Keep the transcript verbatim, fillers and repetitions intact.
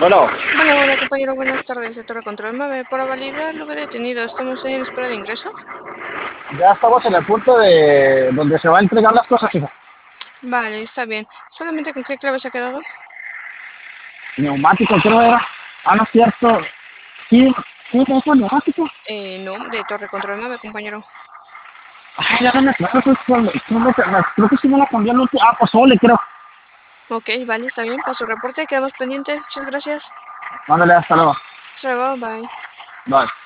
Bueno, Bueno, hola compañero, buenas tardes de Torre Control nueve. Para validar lo que he detenido, ¿estamos en espera de ingreso? ya estamos en el punto de donde se va a entregar las cosas, hija. Vale, está bien. ¿Solamente con qué clave se ha quedado? Neumático, creo era. Ah, no es cierto. Sí, sí, es eso, neumático. Eh, no, de Torre Control nueve, compañero. Ay, ya no me acuerdo, pues, cuál- creo que, creo que sí me la cambió el último. Ah, pues ole, creo. Ok, vale, está bien. Paso reporte, quedamos pendientes. Muchas gracias. Mándale, hasta luego. Hasta luego, bye. Bye.